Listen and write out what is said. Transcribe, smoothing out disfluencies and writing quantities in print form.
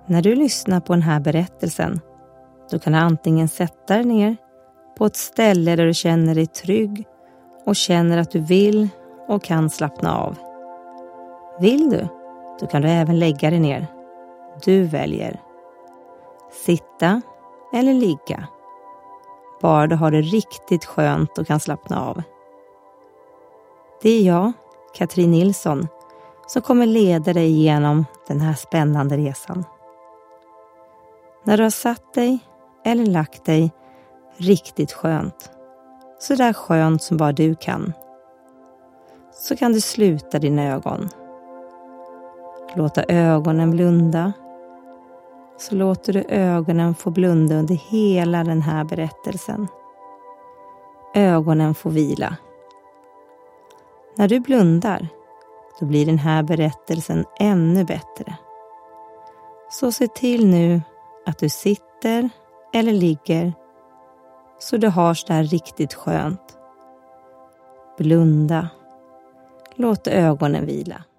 När du lyssnar på den här berättelsen, då kan du antingen sätta dig ner på ett ställe där du känner dig trygg och känner att du vill och kan slappna av. Vill du, då kan du även lägga dig ner. Du väljer. Sitta eller ligga. Bara du har det riktigt skönt och kan slappna av. Det är jag, Katrin Nilsson, som kommer leda dig igenom den här spännande resan. När du har satt dig eller lagt dig riktigt skönt, så där skönt som bara du kan, så kan du sluta dina ögon. Låta ögonen blunda. Så låter du ögonen få blunda under hela den här berättelsen. Ögonen får vila. När du blundar, då blir den här berättelsen ännu bättre. Så se till nu att du sitter eller ligger så du har så där riktigt skönt. Blunda. Låt ögonen vila.